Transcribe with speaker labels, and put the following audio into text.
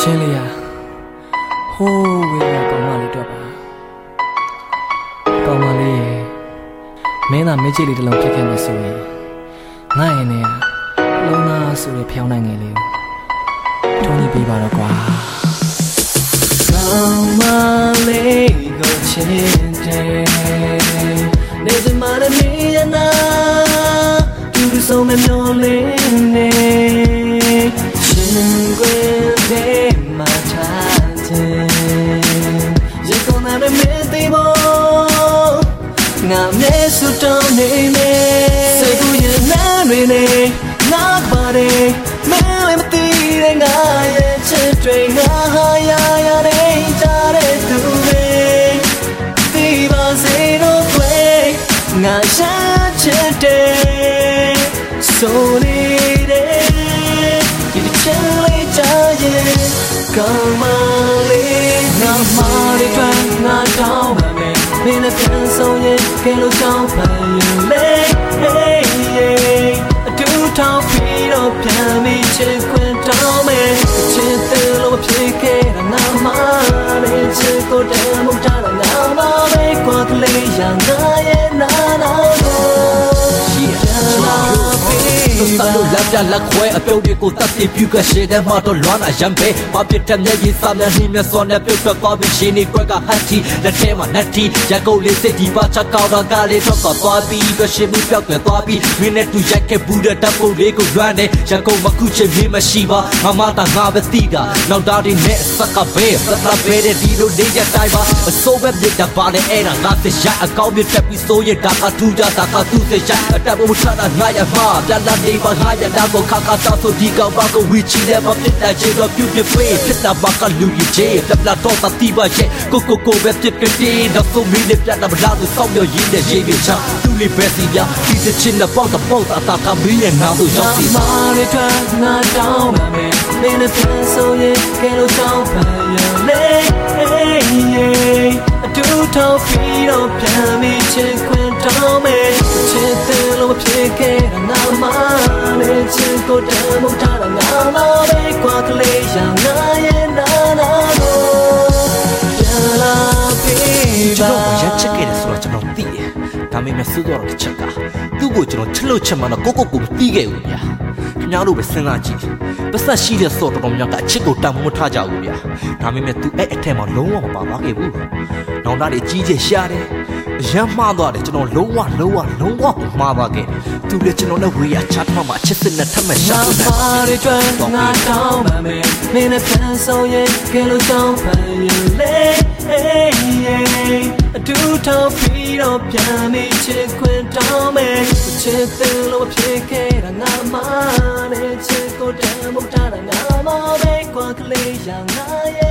Speaker 1: ချင်းလေးရဟိုးဝေးရကောင်းမလေးတော့ပါကောင်းမလေးရေမင်းသာမေးချစ်လေးတစ်လုံးဖြစ်ခဲ့မယ်ဆိုရင်ငါ့ရဲ့နေရလုံးသားဆိုရဖျောင်းနိုင်ငယ်လေးကိုထုံးကြည့်ပေးပါတော့ကွာကောင်းမလေးကိုချစ်တယ်နေစမနဲ့မင်းရနာသူတို့ဆုံးမမျောလေးနေရှင်ခွင်တဲ့မထားတဲ့ရေကုန်တဲ့မင်းသေးဖို့ငါမဲဆူတောင်းနေနေစိတ်ကူးရင်နားတွေနေငါပါတယ်မင်းလည်းမသိတဲ့ငါရဲ့ချစ်တွေငါဟာရရတဲ့ကြားတဲ့သူတွေဒီပါစေတော့ခွေငါရှာချစ်တယ်ဆိုနေတဲ့ဒီချစ်လေးကြရဲ့ကောင်းမလေးငါမာရီတွန်းငါတောင်းပါမယ်မင်းနဲ့ပြန်ဆုံးရင်ကဲလို့ကြောင်းဖန်ရင်လေအတူထောင်ပြီးတော့ပြန်ပြီးချစ်ခွင့်တောင်းမယ်ချစ်တယ်လို့ဖြစ်ခဲ့တာငါမာလေးချစ်ကိုတမ်းမထားတာငါမာလေးကွာကလေးရငါရဲ့နာနာကိုရှိတာ
Speaker 2: တလို့လက်ပြလက်ခွဲအပြုတ်တွေကိုတတ်သိပြကရှေတဲ့မှာတော့လွမ်းလာရံပဲမပြတ်တဲ့မျက်ရည်စာမျက်နှာမျက်စောနဲ့ပြုတ်ထွက်သွားပြီးရှင်နေကွက်ကဟတ်တီလက်ထဲမှာနတ်တီရက်ကုတ်လေးစစ်ဒီပါချက်ကောက်တော့ကလေးတော့သွားပြီးကရှင်မှုပြောက်ွယ်သွားပြီးမင်းနဲ့တူရိုက်ခဲ့ဘူးတဲ့တပ်ပုံလေးကိုလွမ်းနေရက်ကုတ်မခုချင်မင်းမရှိပါငါမတာငါပဲသိတာနောက်သားတွေနဲ့စက်ကပဲစက်ကပဲတဲ့ဒီလိုနေရတိုင်းပါအစိုးပဲပြစ်တာပါလေအဲ့ဒါငါသိရအကောင်းမြတ်တက်ပြီးစိုးရတာကထူကြတာကသူ့စိတ်ရအတက်ဖို့ထားတာငါရမှာပြန်လာနေပါငါရတာကိုခါခါတောက်ဆိုဒီကောင်ပါကိုဝီချီတဲ့မဖြစ်တဲ့ချေတော့ပြုတ်ပြပေးဖြစ်တာပါကလူကြီးချေတပ်လာတော့တတိပါရဲ့ကိုပဲဖြစ်ပြတဲ့တော့ဆိုမီလေးပြတ်တာမလားသူစောင့်ရရင်းတဲ့ရေးပြချသူလေးပဲစီပြဒီတဲ့ချင်းနဲ့ပေါ့တာကမင်းရဲ့နာသူရောက်စီ
Speaker 1: မာရီတွန်းငါတောင်းပါမယ်မင်းနဲ့ပြန်ဆိုရင်ကဲလို့ကြောင်းဖန်ရင်လေအတူထောင်ပြီးတော့ပြန်ပြီးချစ်ခွင့်တောင်းမယ်ချစ်တယ်လို့ဖြစ်ခဲ့တာငါမာလေးချစ်ကိုတမ်းမထားတာငါမာလေးကွာကလေးရငါရဲ့နာနာကိုပြန်လာပြီး
Speaker 2: ကျွန်တော်ရက်ချစ်ခဲ့တယ်ဆိုတော့ကျွန်တော်သိတယ်ဒါပေမဲ့စိုးတော့တစ်ချက်ကသူ့ကိုကျွန်တော်ချစ်လို့ချက်မှတော့ကိုမသိခဲ့ဘူးဗျာခင်ဗျားတို့ပဲစဉ်းစားကြည့်ပတ်သက်ရှိတဲ့စော်တော်များကအချစ်ကိုတန်မိုးထားကြဘူးဗျာဒါပေမဲ့သူအဲ့အထက်မှာလုံးဝမပါသွားခဲ့ဘူးနောင်တတွေကြီးကျယ်ရှားတယ်အရမ်းမှားသွားတယ်ကျွန်တော်လုံးဝမှားသွားခဲ့သူလည်းကျွန်တော်နဲ့ဝေးရချတ်မှအချစ်စစ်နဲ့ထပ်မရှာဘူး
Speaker 1: မာရီတွန်းငါတောင်းပါမယ်မင်းနဲ့ပြန်ဆုံးရင်ကဲလို့ကြောင်းဖန်ရင်လေအတူထောင်ပြီးတော့ပြန်ပြီးချစ်ခွင့်တောင်းမယ်ချစ်တယ်လို့ဖြစ်ခဲ့တာငါမာနဲ့ချစ်ကိုတမ်းမထားတာငါမာပဲကွာကလေးရငါရဲ့